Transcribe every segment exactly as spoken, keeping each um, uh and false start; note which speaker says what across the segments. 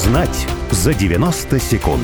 Speaker 1: Узнать за девяносто секунд.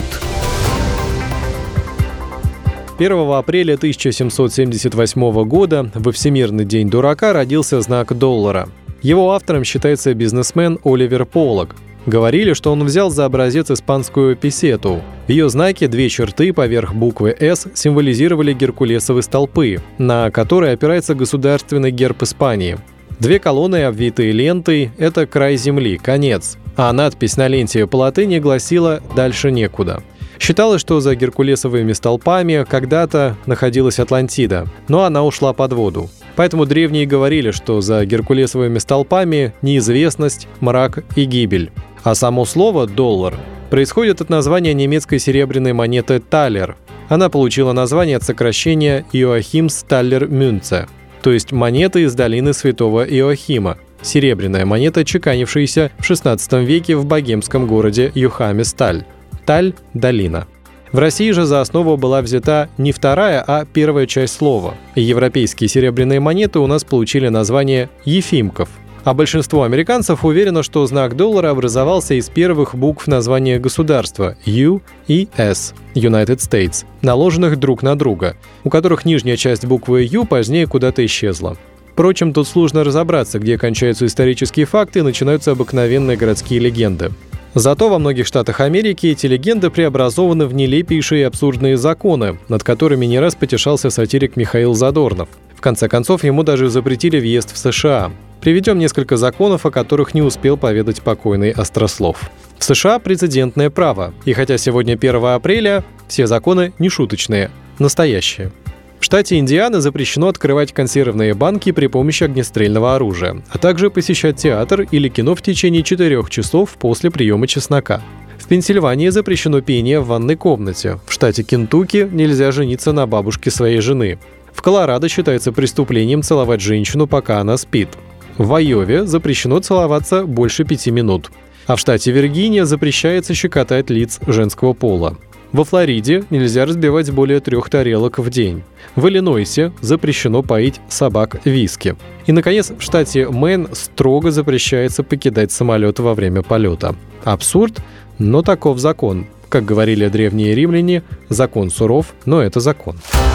Speaker 2: первого апреля тысяча семьсот семьдесят восьмого года во Всемирный день дурака родился знак доллара. Его автором считается бизнесмен Оливер Поллок. Говорили, что он взял за образец испанскую песету. В ее знаке две черты поверх буквы «С» символизировали геркулесовы столпы, на которые опирается государственный герб Испании. Две колонны, обвитые лентой – это край земли, конец, а надпись на ленте по латыни гласила «Дальше некуда». Считалось, что за геркулесовыми столпами когда-то находилась Атлантида, но она ушла под воду. Поэтому древние говорили, что за геркулесовыми столпами неизвестность, мрак и гибель. А само слово «доллар» происходит от названия немецкой серебряной монеты «талер». Она получила название от сокращения «Иоахимс Таллер Мюнце», то есть монеты из долины святого Иоахима. Серебряная монета, чеканившаяся в шестнадцатом веке в богемском городе Йохамместаль. Таль – долина. В России же за основу была взята не вторая, а первая часть слова. Европейские серебряные монеты у нас получили название «Ефимков». А большинство американцев уверено, что знак доллара образовался из первых букв названия государства U и S – United States, наложенных друг на друга, у которых нижняя часть буквы U позднее куда-то исчезла. Впрочем, тут сложно разобраться, где кончаются исторические факты и начинаются обыкновенные городские легенды. Зато во многих штатах Америки эти легенды преобразованы в нелепейшие и абсурдные законы, над которыми не раз потешался сатирик Михаил Задорнов. В конце концов, ему даже запретили въезд в США. Приведем несколько законов, о которых не успел поведать покойный Острослов. В США прецедентное право, и хотя сегодня первого апреля, все законы не шуточные, настоящие. В штате Индиана запрещено открывать консервные банки при помощи огнестрельного оружия, а также посещать театр или кино в течение четырех часов после приема чеснока. В Пенсильвании запрещено пение в ванной комнате. В штате Кентукки нельзя жениться на бабушке своей жены. В Колорадо считается преступлением целовать женщину, пока она спит. В Айове запрещено целоваться больше пяти минут. А в штате Виргиния запрещается щекотать лиц женского пола. Во Флориде нельзя разбивать более трех тарелок в день. В Иллинойсе запрещено поить собак виски. И, наконец, в штате Мэн строго запрещается покидать самолет во время полета. Абсурд, но таков закон. Как говорили древние римляне, закон суров, но это закон.